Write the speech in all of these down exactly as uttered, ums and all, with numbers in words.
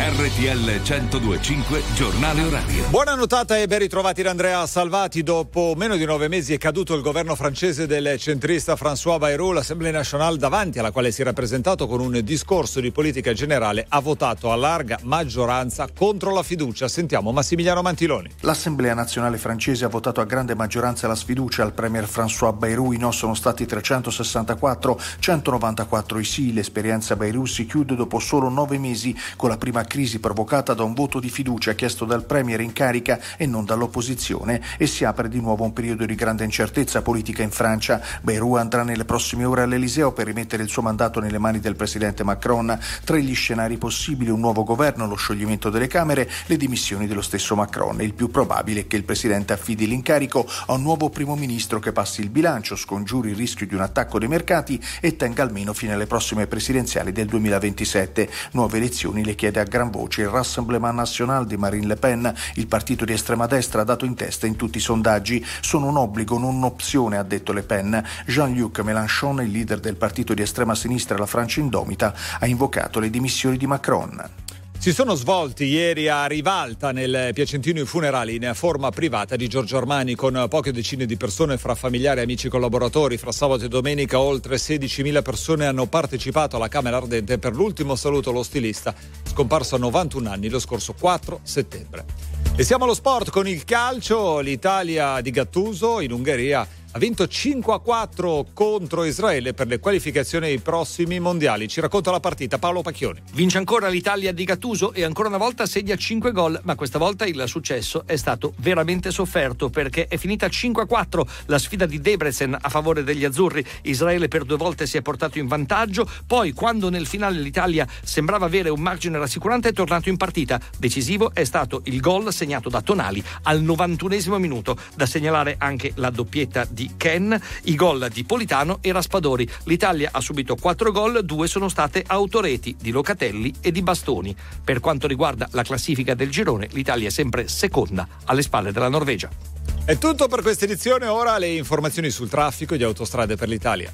R T L centodue e cinque Giornale Orario. Buona notata e ben ritrovati da Andrea Salvati. Dopo meno di nove mesi è caduto il governo francese del centrista François Bayrou. L'Assemblée Nationale, davanti alla quale si è rappresentato con un discorso di politica generale, ha votato a larga maggioranza contro la fiducia. Sentiamo Massimiliano Mantiloni. L'Assemblea nazionale francese ha votato a grande maggioranza la sfiducia al premier François Bayrou. I no sono stati trecentosessantaquattro, centonovantaquattro i sì. L'esperienza Bayrou si chiude dopo solo nove mesi con la prima crisi provocata da un voto di fiducia chiesto dal premier in carica e non dall'opposizione, e si apre di nuovo un periodo di grande incertezza politica in Francia. Bayrou andrà nelle prossime ore all'Eliseo per rimettere il suo mandato nelle mani del presidente Macron. Tra gli scenari possibili un nuovo governo, lo scioglimento delle Camere, le dimissioni dello stesso Macron. Il più probabile è che il presidente affidi l'incarico a un nuovo primo ministro che passi il bilancio, scongiuri il rischio di un attacco dei mercati e tenga almeno fino alle prossime presidenziali del duemilaventisette. Nuove elezioni le chiede a gran voce il Rassemblement National di Marine Le Pen. Il partito di estrema destra ha dato in testa in tutti i sondaggi. Sono un obbligo, non un'opzione, ha detto Le Pen. Jean-Luc Mélenchon, il leader del partito di estrema sinistra La Francia Indomita, ha invocato le dimissioni di Macron. Si sono svolti ieri a Rivalta, nel Piacentino, i funerali in forma privata di Giorgio Armani, con poche decine di persone fra familiari, amici, collaboratori. Fra sabato e domenica oltre sedicimila persone hanno partecipato alla Camera Ardente per l'ultimo saluto allo stilista, scomparso a novantuno anni lo scorso quattro settembre. E siamo allo sport con il calcio. L'Italia di Gattuso in Ungheria ha vinto cinque a quattro contro Israele per le qualificazioni ai prossimi mondiali. Ci racconta la partita Paolo Pacchioni. Vince ancora l'Italia di Gattuso e ancora una volta segna cinque gol, ma questa volta il successo è stato veramente sofferto perché è finita cinque a quattro la sfida di Debrecen a favore degli azzurri. Israele per due volte si è portato in vantaggio, poi quando nel finale l'Italia sembrava avere un margine rassicurante è tornato in partita. Decisivo è stato il gol segnato da Tonali al novantunesimo minuto. Da segnalare anche la doppietta di Ken, i gol di Politano e Raspadori. L'Italia ha subito quattro gol, due sono state autoreti di Locatelli e di Bastoni. Per quanto riguarda la classifica del girone, l'Italia è sempre seconda alle spalle della Norvegia. È tutto per questa edizione, ora le informazioni sul traffico di Autostrade per l'Italia.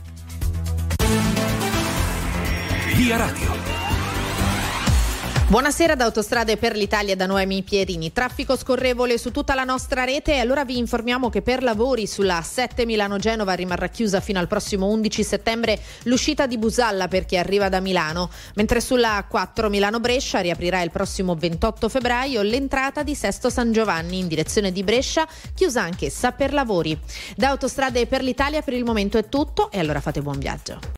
Via Radio. Buonasera da Autostrade per l'Italia da Noemi Pierini. Traffico scorrevole su tutta la nostra rete e allora vi informiamo che per lavori sulla A sette Milano-Genova rimarrà chiusa fino al prossimo undici settembre l'uscita di Busalla per chi arriva da Milano, mentre sulla A quattro Milano-Brescia riaprirà il prossimo ventotto febbraio l'entrata di Sesto San Giovanni in direzione di Brescia, chiusa anch'essa per lavori. Da Autostrade per l'Italia per il momento è tutto e allora fate buon viaggio.